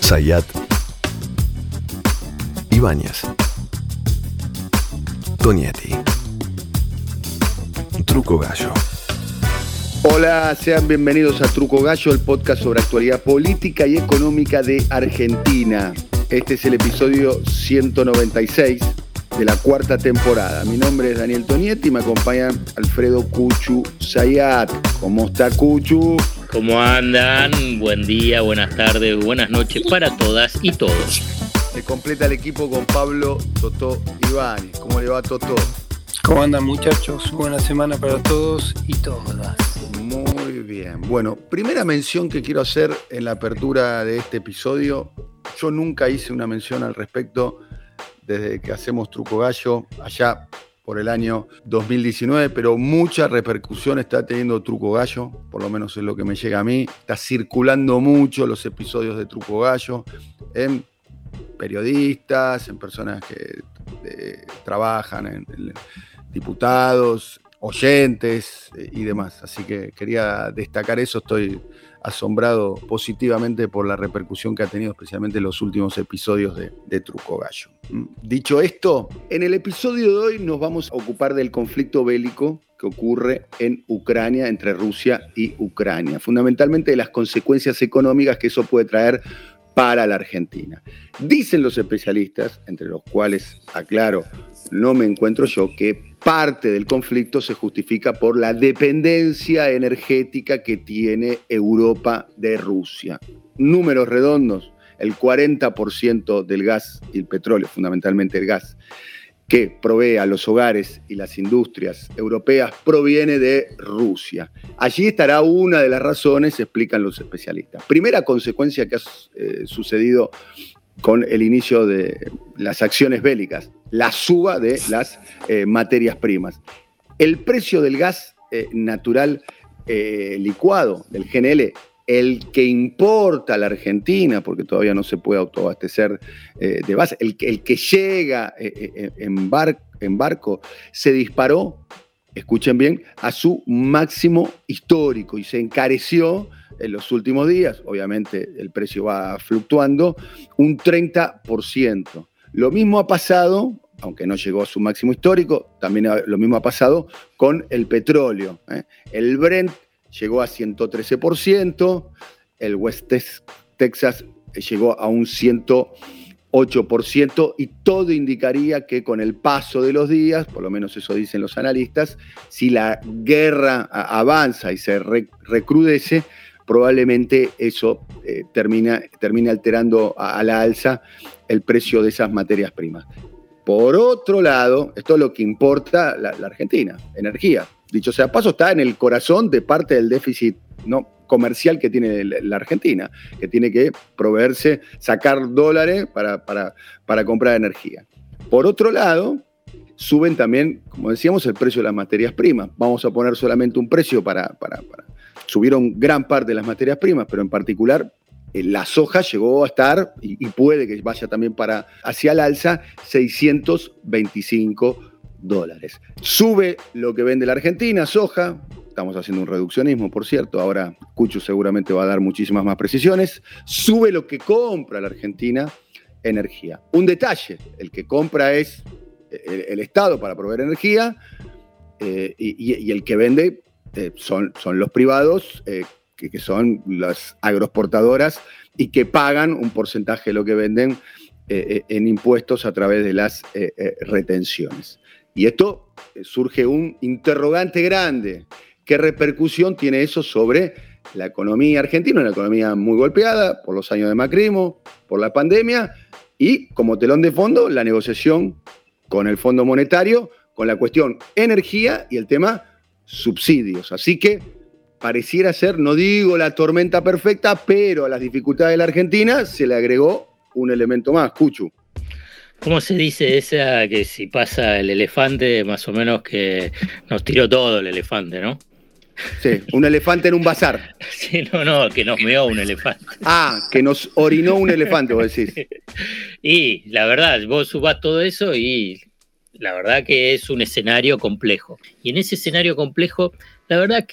Zayat, Ibáñez, Tonietti, Truco Gallo. Hola, sean bienvenidos a Truco Gallo, el podcast sobre actualidad política y económica de Argentina. Este es el episodio 196 de la cuarta temporada. Mi nombre es Daniel Tonietti y me acompaña Alfredo Cuchu Zayat. ¿Cómo está, Cuchu? ¿Cómo andan? Buen día, buenas tardes, buenas noches para todas y todos. Se completa el equipo con Pablo Totó Ibáñez. ¿Cómo le va, Totó? ¿Cómo andan, muchachos? Buena semana para todos y todas. Muy bien. Bueno, primera mención que quiero hacer en la apertura de este episodio. Yo nunca hice una mención al respecto desde que hacemos Truco Gallo, allá por el año 2019, pero mucha repercusión está teniendo Truco Gallo, por lo menos es lo que me llega a mí. Está circulando mucho los episodios de Truco Gallo en periodistas, en personas que trabajan, en diputados, oyentes y demás. Así que quería destacar eso. Estoy asombrado positivamente por la repercusión que ha tenido especialmente los últimos episodios de Truco Gallo. Dicho esto, en el episodio de hoy nos vamos a ocupar del conflicto bélico que ocurre en Ucrania, entre Rusia y Ucrania, fundamentalmente de las consecuencias económicas que eso puede traer para la Argentina. Dicen los especialistas, entre los cuales, aclaro, no me encuentro yo, que parte del conflicto se justifica por la dependencia energética que tiene Europa de Rusia. Números redondos, el 40% del gas y el petróleo, fundamentalmente el gas, que provee a los hogares y las industrias europeas proviene de Rusia. Allí estará una de las razones, explican los especialistas. Primera consecuencia que ha sucedido con el inicio de las acciones bélicas, la suba de las materias primas. El precio del gas natural licuado, del GNL, el que importa a la Argentina, porque todavía no se puede autoabastecer de base, el que llega en barco, se disparó, escuchen bien, a su máximo histórico y se encareció en los últimos días. Obviamente el precio va fluctuando, un 30%. Lo mismo ha pasado, aunque no llegó a su máximo histórico, también lo mismo ha pasado con el petróleo. El Brent llegó a 113%, el West Texas llegó a un 108%, y todo indicaría que con el paso de los días, por lo menos eso dicen los analistas, si la guerra avanza y se recrudece, probablemente eso termine alterando a la alza el precio de esas materias primas. Por otro lado, esto es lo que importa la Argentina, energía. Dicho sea paso, está en el corazón de parte del déficit comercial que tiene la Argentina, que tiene que proveerse, sacar dólares para comprar energía. Por otro lado, suben también, como decíamos, el precio de las materias primas. Vamos a poner solamente un precio subieron gran parte de las materias primas, pero en particular la soja llegó a estar, y puede que vaya también hacia el alza, $625. Sube lo que vende la Argentina, soja. Estamos haciendo un reduccionismo, por cierto. Ahora Cucho seguramente va a dar muchísimas más precisiones. Sube lo que compra la Argentina, energía. Un detalle, el que compra es el Estado para proveer energía, y el que vende son los privados, que son las agroexportadoras y que pagan un porcentaje de lo que venden en impuestos a través de las retenciones. Y esto surge un interrogante grande. ¿Qué repercusión tiene eso sobre la economía argentina? Una economía muy golpeada por los años de macrismo, por la pandemia, y como telón de fondo, la negociación con el Fondo Monetario, con la cuestión energía y el tema subsidios. Así que pareciera ser, no digo la tormenta perfecta, pero a las dificultades de la Argentina se le agregó un elemento más, Cuchu. ¿Cómo se dice esa que si pasa el elefante, más o menos que nos tiró todo el elefante, ¿no? Sí, un elefante en un bazar. Sí, no, que nos meó un elefante. Ah, que nos orinó un elefante, vos decís. Y la verdad, vos subás todo eso y la verdad que es un escenario complejo. Y en ese escenario complejo, la verdad que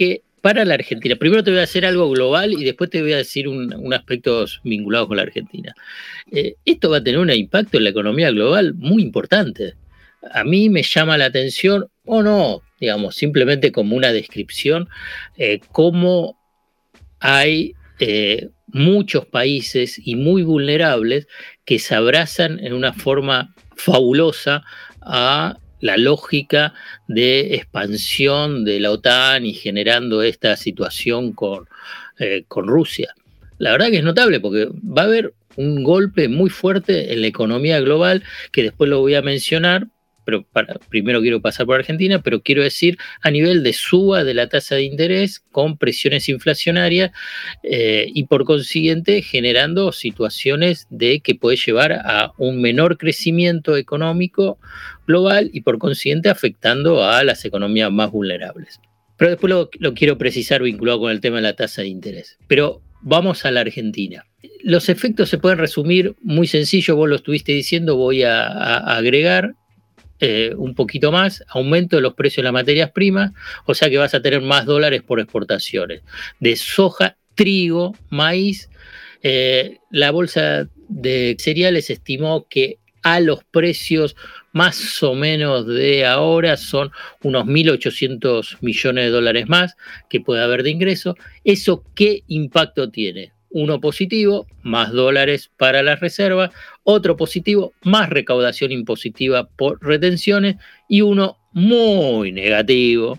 para la Argentina. Primero te voy a hacer algo global y después te voy a decir un aspecto vinculado con la Argentina. Esto va a tener un impacto en la economía global muy importante. A mí me llama la atención, o no, digamos, simplemente como una descripción, cómo hay muchos países y muy vulnerables que se abrazan en una forma fabulosa a la lógica de expansión de la OTAN y generando esta situación con Rusia. La verdad que es notable porque va a haber un golpe muy fuerte en la economía global, que después lo voy a mencionar, pero primero quiero pasar por Argentina, pero quiero decir a nivel de suba de la tasa de interés con presiones inflacionarias y por consiguiente generando situaciones de que puede llevar a un menor crecimiento económico global y por consiguiente afectando a las economías más vulnerables. Pero después lo quiero precisar vinculado con el tema de la tasa de interés. Pero vamos a la Argentina. Los efectos se pueden resumir muy sencillo, vos lo estuviste diciendo, voy a agregar un poquito más, aumento de los precios de las materias primas, o sea que vas a tener más dólares por exportaciones de soja, trigo, maíz. La bolsa de cereales estimó que a los precios más o menos de ahora son unos 1.800 millones de dólares más que puede haber de ingreso. ¿Eso qué impacto tiene? Uno positivo, más dólares para las reservas. Otro positivo, más recaudación impositiva por retenciones. Y uno muy negativo,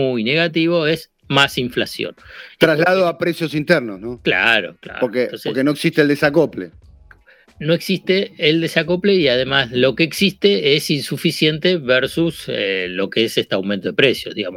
es más inflación. Traslado a precios internos, ¿no? Claro. Porque no existe el desacople. No existe el desacople y además lo que existe es insuficiente versus lo que es este aumento de precios, digamos.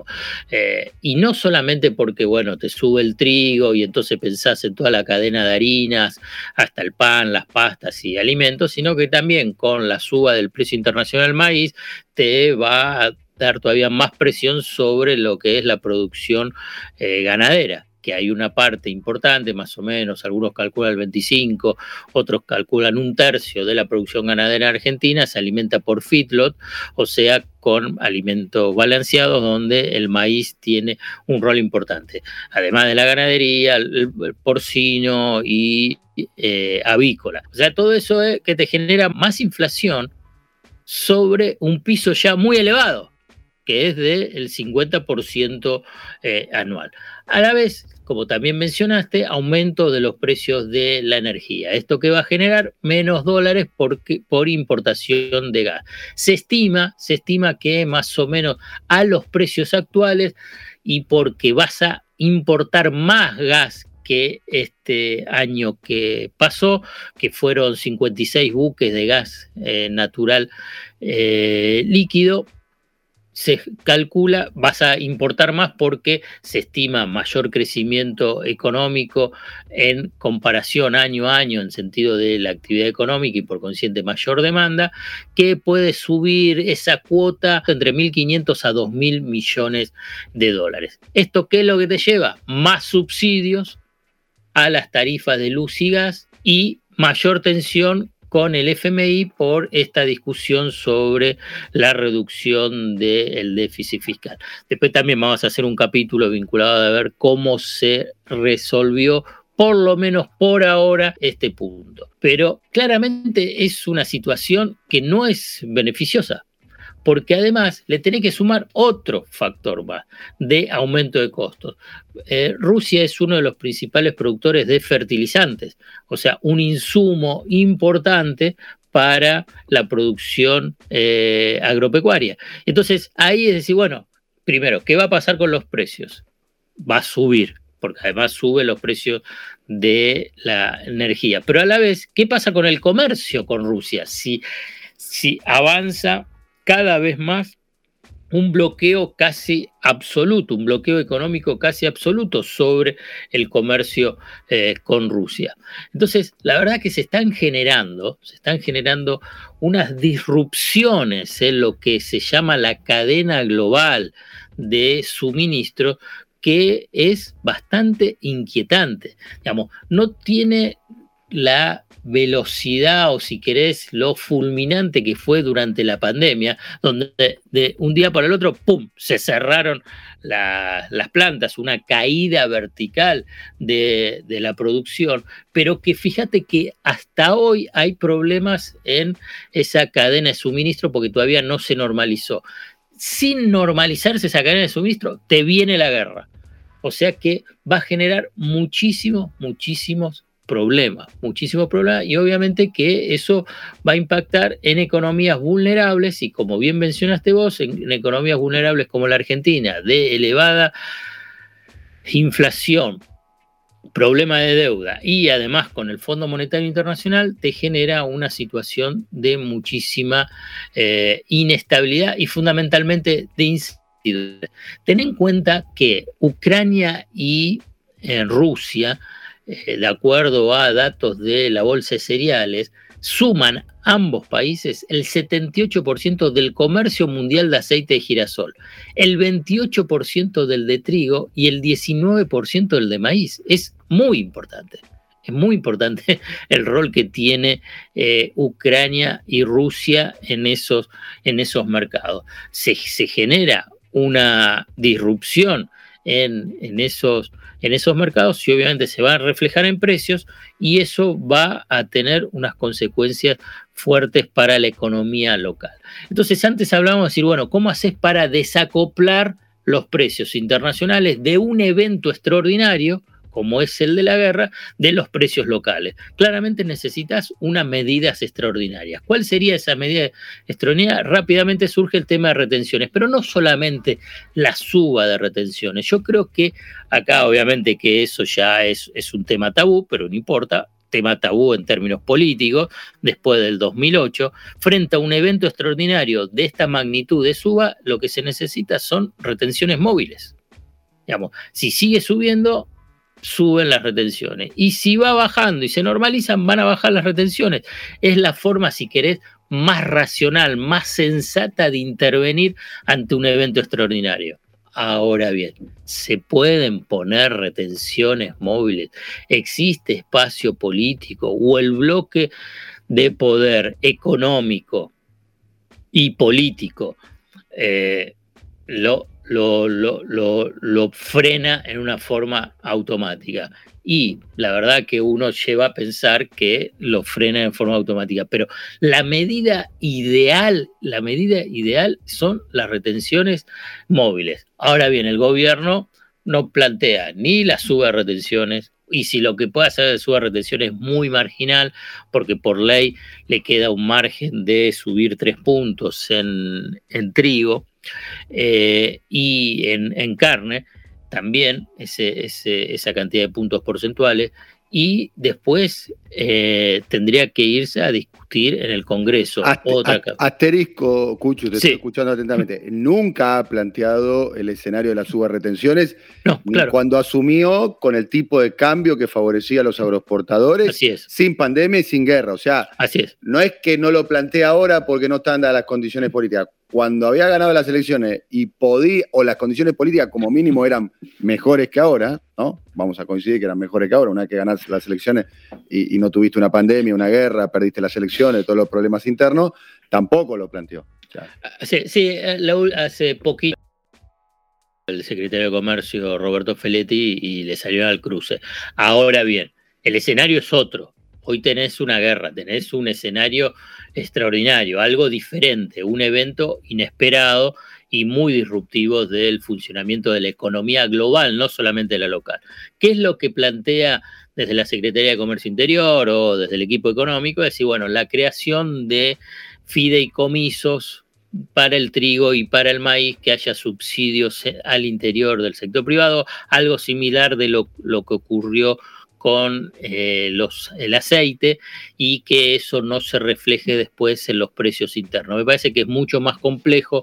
Y no solamente porque, bueno, te sube el trigo y entonces pensás en toda la cadena de harinas, hasta el pan, las pastas y alimentos, sino que también con la suba del precio internacional del maíz te va a dar todavía más presión sobre lo que es la producción ganadera, que hay una parte importante, más o menos, algunos calculan el 25%, otros calculan 1/3 de la producción ganadera argentina, se alimenta por feedlot, o sea, con alimentos balanceados, donde el maíz tiene un rol importante. Además de la ganadería, el porcino y avícola. O sea, todo eso es que te genera más inflación sobre un piso ya muy elevado, que es del 50% anual. A la vez, como también mencionaste, aumento de los precios de la energía. Esto que va a generar menos dólares por importación de gas. Se estima que más o menos a los precios actuales y porque vas a importar más gas que este año que pasó, que fueron 56 buques de gas natural líquido, se calcula, vas a importar más porque se estima mayor crecimiento económico en comparación año a año en sentido de la actividad económica y por consiguiente mayor demanda, que puede subir esa cuota entre 1.500 a 2.000 millones de dólares. ¿Esto qué es lo que te lleva? Más subsidios a las tarifas de luz y gas y mayor tensión con el FMI por esta discusión sobre la reducción del déficit fiscal. Después también vamos a hacer un capítulo vinculado a ver cómo se resolvió, por lo menos por ahora, este punto. Pero claramente es una situación que no es beneficiosa, porque además le tenés que sumar otro factor más de aumento de costos. Rusia es uno de los principales productores de fertilizantes, o sea, un insumo importante para la producción agropecuaria. Entonces, ahí es decir, bueno, primero, ¿qué va a pasar con los precios? Va a subir, porque además suben los precios de la energía. Pero a la vez, ¿qué pasa con el comercio con Rusia? Si avanza cada vez más un bloqueo casi absoluto, un bloqueo económico casi absoluto sobre el comercio con Rusia. Entonces, la verdad que se están generando unas disrupciones en lo que se llama la cadena global de suministro, que es bastante inquietante. Digamos, no tiene la velocidad o si querés lo fulminante que fue durante la pandemia, donde de un día para el otro, ¡pum!, se cerraron las plantas, una caída vertical de la producción, pero que fíjate que hasta hoy hay problemas en esa cadena de suministro porque todavía no se normalizó. Sin normalizarse esa cadena de suministro, te viene la guerra. O sea que va a generar muchísimos problemas, y obviamente que eso va a impactar en economías vulnerables y como bien mencionaste vos, en economías vulnerables como la Argentina, de elevada inflación, problema de deuda y además con el Fondo Monetario Internacional te genera una situación de muchísima inestabilidad y fundamentalmente de incertidumbre. Ten en cuenta que Ucrania y Rusia, de acuerdo a datos de la Bolsa de Cereales, suman ambos países el 78% del comercio mundial de aceite de girasol, el 28% del de trigo y el 19% del de maíz. Es muy importante el rol que tiene Ucrania y Rusia en esos mercados. Se genera una disrupción en esos mercados y obviamente se va a reflejar en precios y eso va a tener unas consecuencias fuertes para la economía local. Entonces antes hablábamos de decir, bueno, ¿cómo haces para desacoplar los precios internacionales de un evento extraordinario como es el de la guerra, de los precios locales? Claramente necesitas unas medidas extraordinarias. ¿Cuál sería esa medida extraordinaria? Rápidamente surge el tema de retenciones, pero no solamente la suba de retenciones. Yo creo que acá obviamente que eso ya es un tema tabú, pero no importa, tema tabú en términos políticos, después del 2008, frente a un evento extraordinario de esta magnitud de suba, lo que se necesita son retenciones móviles. Digamos, si sigue subiendo, suben las retenciones. Y si va bajando y se normalizan, van a bajar las retenciones. Es la forma, si querés, más racional, más sensata de intervenir ante un evento extraordinario. Ahora bien, ¿se pueden poner retenciones móviles? ¿Existe espacio político o el bloque de poder económico y político lo frena en una forma automática? Y la verdad que uno lleva a pensar que lo frena en forma automática, pero la medida ideal son las retenciones móviles. Ahora bien, el gobierno no plantea ni la suba de retenciones, y si lo que puede hacer de suba de retenciones es muy marginal, porque por ley le queda un margen de subir 3 puntos en trigo, y en carne también esa cantidad de puntos porcentuales, y después tendría que irse a discutir en el Congreso. Asterisco, Cucho, te Sí. estoy escuchando atentamente. Nunca ha planteado el escenario de la suba de retenciones, No, ni claro. cuando asumió con el tipo de cambio que favorecía a los agroexportadores, Así es. sin pandemia y sin guerra. O sea, Así es. no es que no lo plantea ahora porque no están dadas las condiciones políticas. Cuando había ganado las elecciones y podía, o las condiciones políticas como mínimo eran mejores que ahora, ¿no? Vamos a coincidir que eran mejores que ahora, una vez que ganás las elecciones y no tuviste una pandemia, una guerra, perdiste las elecciones, todos los problemas internos, tampoco lo planteó. O sea, Sí, hace poquito el secretario de Comercio Roberto Feletti y le salió al cruce. Ahora bien, el escenario es otro. Hoy tenés una guerra, tenés un escenario extraordinario, algo diferente, un evento inesperado y muy disruptivo del funcionamiento de la economía global, no solamente de la local. ¿Qué es lo que plantea desde la Secretaría de Comercio Interior o desde el equipo económico? Es decir, bueno, la creación de fideicomisos para el trigo y para el maíz, que haya subsidios al interior del sector privado, algo similar de lo que ocurrió con el aceite, y que eso no se refleje después en los precios internos. Me parece que es mucho más complejo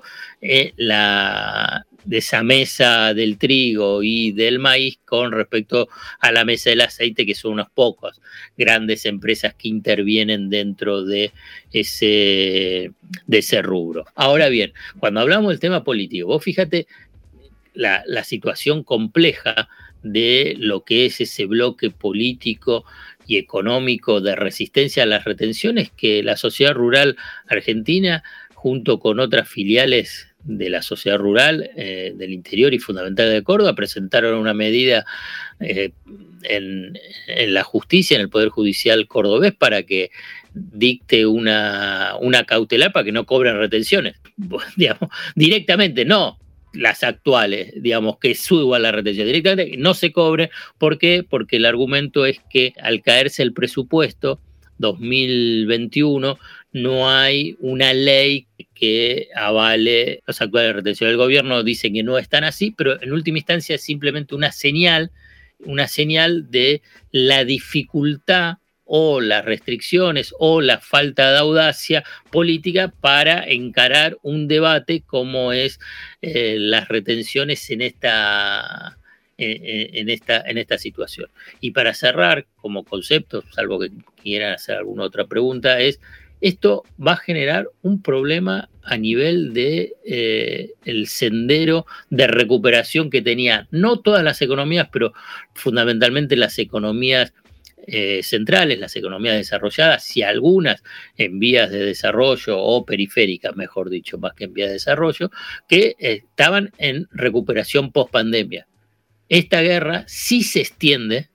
de esa mesa del trigo y del maíz con respecto a la mesa del aceite, que son unas pocas grandes empresas que intervienen dentro de ese rubro. Ahora bien, cuando hablamos del tema político, vos fíjate la situación compleja de lo que es ese bloque político y económico de resistencia a las retenciones, que la sociedad rural argentina, junto con otras filiales de la sociedad rural del interior y fundamental de Córdoba, presentaron una medida en la justicia, en el Poder Judicial cordobés, para que dicte una cautelar para que no cobren retenciones, digamos, directamente, no las actuales, digamos, que suba la retención, directamente que no se cobre. ¿Por qué? Porque el argumento es que al caerse el presupuesto 2021 no hay una ley que avale los actuales retenciones. El gobierno dice que no están así, pero en última instancia es simplemente una señal de la dificultad o las restricciones o la falta de audacia política para encarar un debate como es las retenciones en esta situación. Y para cerrar como concepto, salvo que quieran hacer alguna otra pregunta, esto va a generar un problema a nivel de el sendero de recuperación que tenían no todas las economías, pero fundamentalmente las economías centrales, las economías desarrolladas, y algunas en vías de desarrollo o periféricas, mejor dicho, más que en vías de desarrollo, que estaban en recuperación post-pandemia. Esta guerra sí se extiende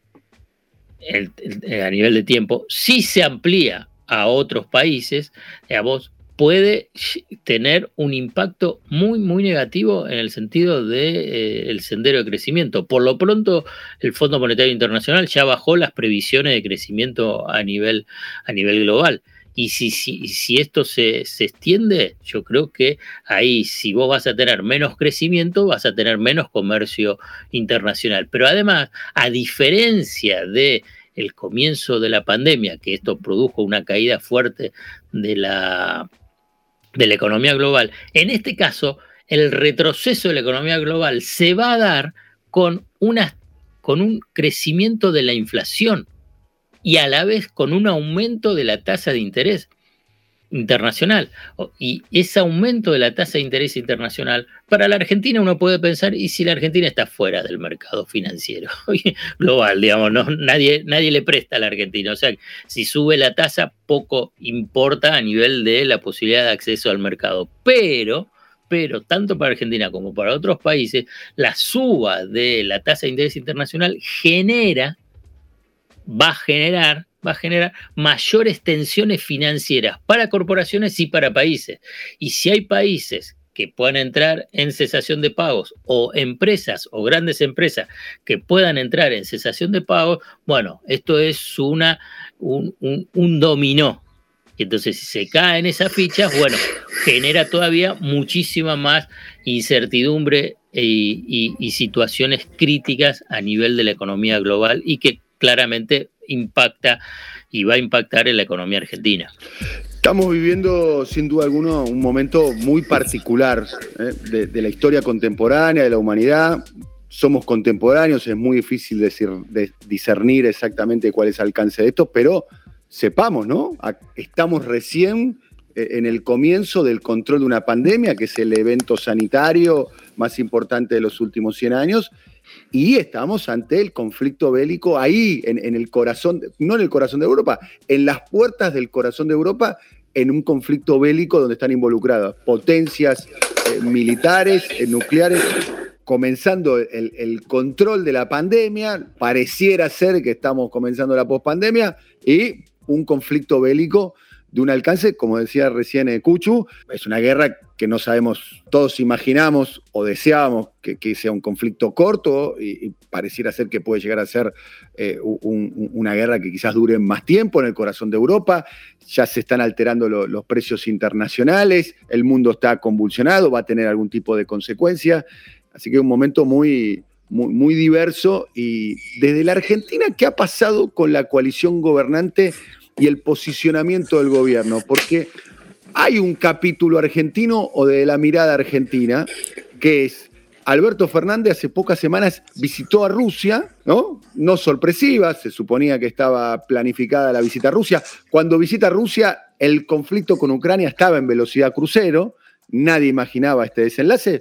a nivel de tiempo, sí se amplía a otros países, digamos, puede tener un impacto muy, muy negativo en el sentido del sendero de crecimiento. Por lo pronto, el Fondo Monetario Internacional ya bajó las previsiones de crecimiento a nivel global. Y si esto se extiende, yo creo que ahí, si vos vas a tener menos crecimiento, vas a tener menos comercio internacional. Pero además, a diferencia de el comienzo de la pandemia, que esto produjo una caída fuerte de la economía global, en este caso, el retroceso de la economía global se va a dar con un crecimiento de la inflación y a la vez con un aumento de la tasa de interés internacional. Y ese aumento de la tasa de interés internacional, para la Argentina uno puede pensar, ¿y si la Argentina está fuera del mercado financiero global? Digamos, ¿no? Nadie le presta a la Argentina. O sea, si sube la tasa, poco importa a nivel de la posibilidad de acceso al mercado. Pero tanto para Argentina como para otros países, la suba de la tasa de interés internacional va a generar mayores tensiones financieras para corporaciones y para países. Y si hay países que puedan entrar en cesación de pagos, o empresas o grandes empresas que puedan entrar en cesación de pagos, bueno, esto es un dominó. Y entonces, si se caen esas fichas, bueno, genera todavía muchísima más incertidumbre y situaciones críticas a nivel de la economía global, y que claramente impacta y va a impactar en la economía argentina. Estamos viviendo, sin duda alguna, un momento muy particular de la historia contemporánea de la humanidad. Somos contemporáneos, es muy difícil discernir exactamente cuál es el alcance de esto, pero sepamos, ¿no? Estamos recién en el comienzo del control de una pandemia, que es el evento sanitario más importante de los últimos 100 años, y estamos ante el conflicto bélico ahí, en el corazón, no en el corazón de Europa, en las puertas del corazón de Europa, en un conflicto bélico donde están involucradas potencias militares, nucleares, comenzando el control de la pandemia, pareciera ser que estamos comenzando la pospandemia, y un conflicto bélico de un alcance, como decía recién Cuchu, es una guerra que no sabemos, todos imaginamos o deseábamos que sea un conflicto corto, y pareciera ser que puede llegar a ser una guerra que quizás dure más tiempo en el corazón de Europa. Ya se están alterando los precios internacionales, el mundo está convulsionado, va a tener algún tipo de consecuencia, así que es un momento muy, muy, muy diverso. Y desde la Argentina, ¿qué ha pasado con la coalición gobernante y el posicionamiento del gobierno? Porque hay un capítulo argentino o de la mirada argentina, que es Alberto Fernández hace pocas semanas visitó a Rusia, ¿no? No sorpresiva, se suponía que estaba planificada la visita a Rusia. Cuando visita a Rusia, el conflicto con Ucrania estaba en velocidad crucero, nadie imaginaba este desenlace,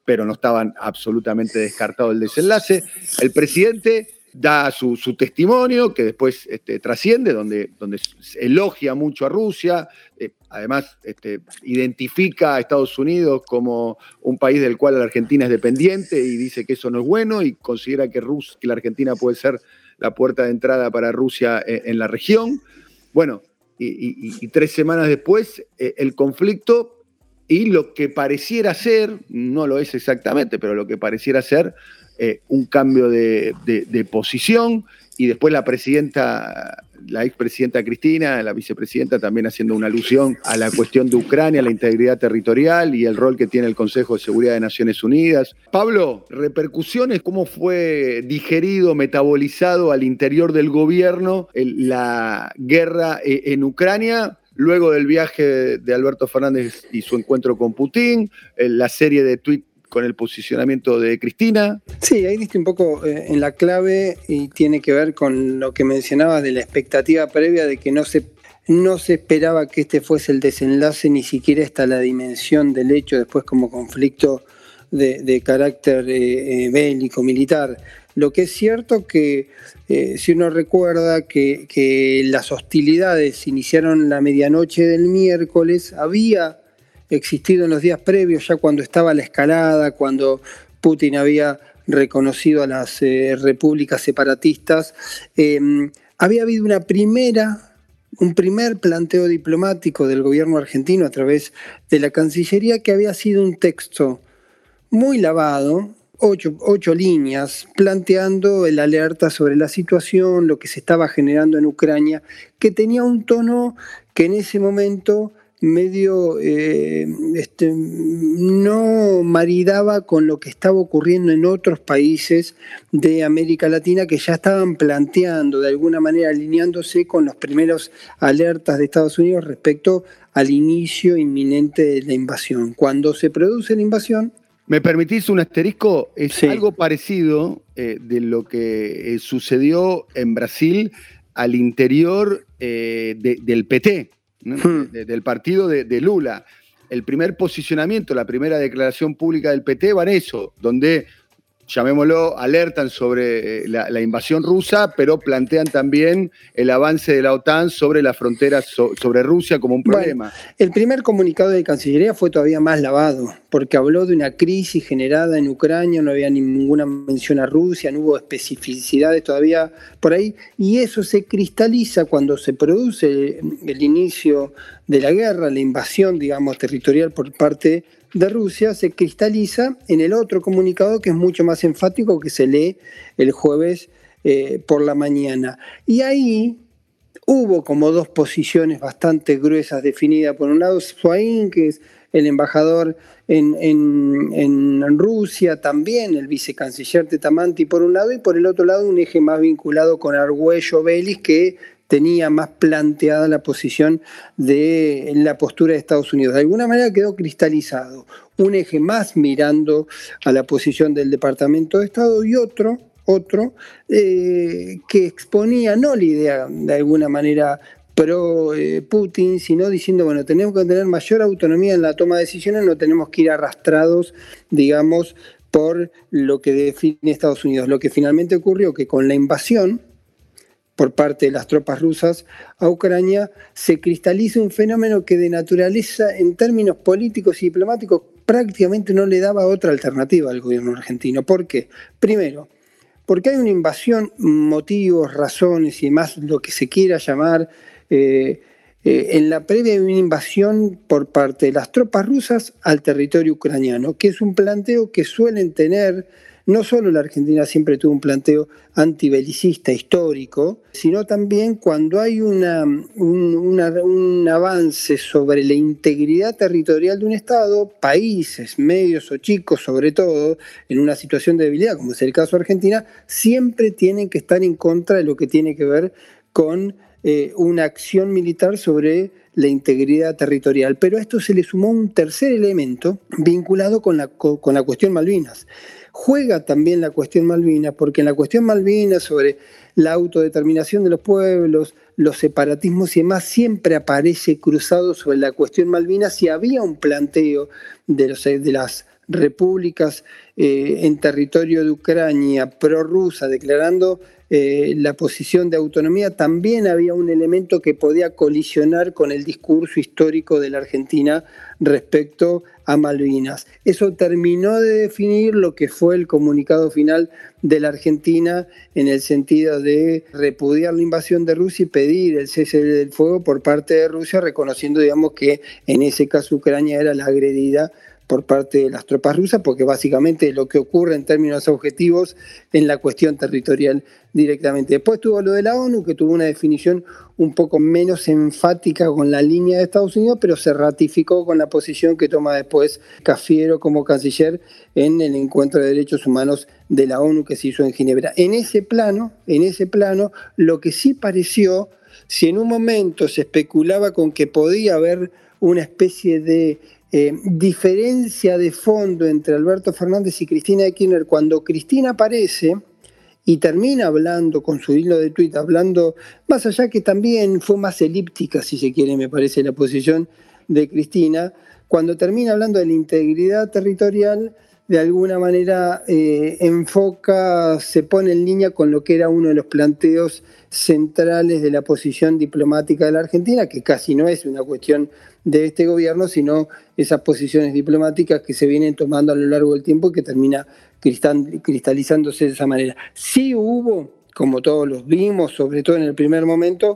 pero no estaban absolutamente descartado el desenlace. El presidente da su testimonio, que después trasciende, donde elogia mucho a Rusia, además identifica a Estados Unidos como un país del cual la Argentina es dependiente y dice que eso no es bueno y considera que la Argentina puede ser la puerta de entrada para Rusia en la región. Bueno, y 3 semanas después el conflicto y lo que pareciera ser, no lo es exactamente, pero lo que pareciera ser un cambio de posición, y después la expresidenta Cristina, la vicepresidenta, también haciendo una alusión a la cuestión de Ucrania, la integridad territorial y el rol que tiene el Consejo de Seguridad de Naciones Unidas. Pablo, repercusiones, ¿cómo fue digerido, metabolizado al interior del gobierno la guerra en Ucrania? Luego del viaje de Alberto Fernández y su encuentro con Putin, la serie de tuits con el posicionamiento de Cristina. Sí, ahí diste un poco en la clave y tiene que ver con lo que mencionabas de la expectativa previa de que no se esperaba que este fuese el desenlace, ni siquiera hasta la dimensión del hecho después como conflicto de carácter bélico, militar. Lo que es cierto que si uno recuerda que las hostilidades iniciaron la medianoche del miércoles, había existido en los días previos, ya cuando estaba la escalada, cuando Putin había reconocido a las repúblicas separatistas, había habido un primer planteo diplomático del gobierno argentino a través de la Cancillería, que había sido un texto muy lavado, 8 líneas, planteando el alerta sobre la situación, lo que se estaba generando en Ucrania, que tenía un tono que en ese momento medio no maridaba con lo que estaba ocurriendo en otros países de América Latina, que ya estaban planteando, de alguna manera alineándose con los primeros alertas de Estados Unidos respecto al inicio inminente de la invasión. Cuando se produce la invasión... ¿Me permitís un asterisco? Es sí. Algo parecido de lo que sucedió en Brasil al interior del PT, ¿no? Del partido de Lula. El primer posicionamiento, la primera declaración pública del PT va en eso, donde, llamémoslo, alertan sobre la invasión rusa, pero plantean también el avance de la OTAN sobre las fronteras, sobre Rusia como un problema. Bueno, el primer comunicado de Cancillería fue todavía más lavado, porque habló de una crisis generada en Ucrania, no había ninguna mención a Rusia, no hubo especificidades todavía por ahí, y eso se cristaliza cuando se produce el inicio de la guerra, la invasión, digamos, territorial por parte de Rusia, se cristaliza en el otro comunicado que es mucho más enfático, que se lee el jueves por la mañana. Y ahí hubo como 2 posiciones bastante gruesas definidas. Por un lado, Swain, que es el embajador en Rusia, también el vicecanciller Tetamanti por un lado, y por el otro lado un eje más vinculado con Argüello Vélez, que tenía más planteada la posición de la postura de Estados Unidos. De alguna manera quedó cristalizado un eje más mirando a la posición del Departamento de Estado y otro que exponía no la idea de alguna manera pro Putin, sino diciendo, bueno, tenemos que tener mayor autonomía en la toma de decisiones, no tenemos que ir arrastrados, digamos, por lo que define Estados Unidos. Lo que finalmente ocurrió que con la invasión por parte de las tropas rusas a Ucrania, se cristaliza un fenómeno que de naturaleza, en términos políticos y diplomáticos, prácticamente no le daba otra alternativa al gobierno argentino. ¿Por qué? Primero, porque hay una invasión, motivos, razones y demás, lo que se quiera llamar, en la previa hay una invasión por parte de las tropas rusas al territorio ucraniano, que es un planteo que suelen tener. No solo la Argentina siempre tuvo un planteo antibelicista histórico, sino también cuando hay un avance sobre la integridad territorial de un Estado, países, medios o chicos sobre todo, en una situación de debilidad, como es el caso de Argentina, siempre tienen que estar en contra de lo que tiene que ver con una acción militar sobre la integridad territorial. Pero a esto se le sumó un tercer elemento vinculado con la cuestión Malvinas. Juega también la cuestión Malvinas, porque en la cuestión Malvinas, sobre la autodeterminación de los pueblos, los separatismos y demás, siempre aparece cruzado sobre la cuestión Malvinas, y había un planteo de repúblicas en territorio de Ucrania prorrusa, declarando la posición de autonomía, también había un elemento que podía colisionar con el discurso histórico de la Argentina respecto a Malvinas. Eso terminó de definir lo que fue el comunicado final de la Argentina en el sentido de repudiar la invasión de Rusia y pedir el cese del fuego por parte de Rusia, reconociendo, digamos, que en ese caso Ucrania era la agredida por parte de las tropas rusas, porque básicamente lo que ocurre en términos objetivos en la cuestión territorial directamente. Después tuvo lo de la ONU, que tuvo una definición un poco menos enfática con la línea de Estados Unidos, pero se ratificó con la posición que toma después Cafiero como canciller en el encuentro de derechos humanos de la ONU que se hizo en Ginebra. En ese plano, lo que sí pareció, si en un momento se especulaba con que podía haber una especie de diferencia de fondo entre Alberto Fernández y Cristina de Kirchner, cuando Cristina aparece y termina hablando con su hilo de tuit, hablando, más allá que también fue más elíptica, si se quiere, me parece, la posición de Cristina, cuando termina hablando de la integridad territorial, de alguna manera enfoca, se pone en línea con lo que era uno de los planteos centrales de la posición diplomática de la Argentina, que casi no es una cuestión de este gobierno, sino esas posiciones diplomáticas que se vienen tomando a lo largo del tiempo y que termina cristalizándose de esa manera. Sí hubo, como todos los vimos, sobre todo en el primer momento,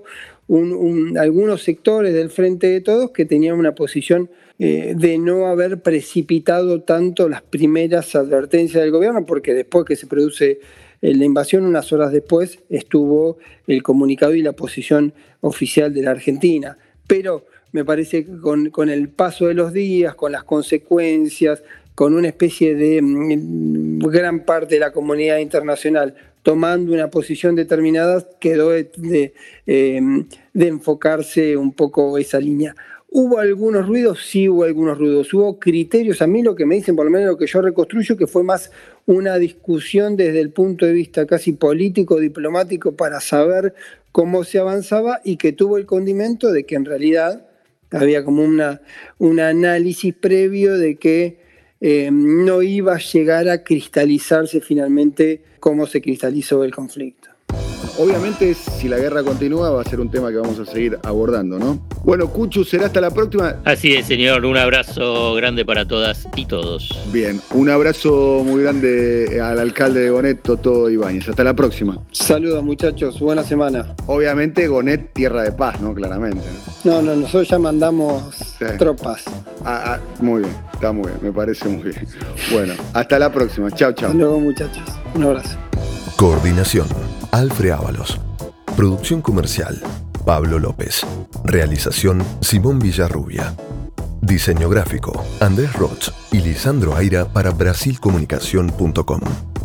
algunos sectores del Frente de Todos que tenían una posición de no haber precipitado tanto las primeras advertencias del gobierno, porque después que se produce la invasión, unas horas después, estuvo el comunicado y la posición oficial de la Argentina. Pero me parece que con el paso de los días, con las consecuencias, con una especie de gran parte de la comunidad internacional tomando una posición determinada, quedó de enfocarse un poco esa línea. ¿Hubo algunos ruidos? Sí, hubo algunos ruidos. Hubo criterios, a mí lo que me dicen, por lo menos lo que yo reconstruyo, que fue más una discusión desde el punto de vista casi político, diplomático, para saber cómo se avanzaba y que tuvo el condimento de que en realidad había como un análisis previo de que no iba a llegar a cristalizarse finalmente como se cristalizó el conflicto. Obviamente, si la guerra continúa, va a ser un tema que vamos a seguir abordando, ¿no? Bueno, Cuchu, será hasta la próxima. Así es, señor. Un abrazo grande para todas y todos. Bien, un abrazo muy grande al alcalde de Gonet, Totó Ibáñez. Hasta la próxima. Saludos, muchachos. Buena semana. Obviamente, Gonet, tierra de paz, ¿no? Claramente. No, nosotros ya mandamos tropas. Muy bien, está muy bien, me parece muy bien. Bueno, hasta la próxima. Chau, chau. Hasta luego, muchachos. Un abrazo. Coordinación: Alfred Ábalos. Producción comercial: Pablo López. Realización: Simón Villarrubia. Diseño gráfico: Andrés Roch y Lisandro Aira para Brasilcomunicación.com.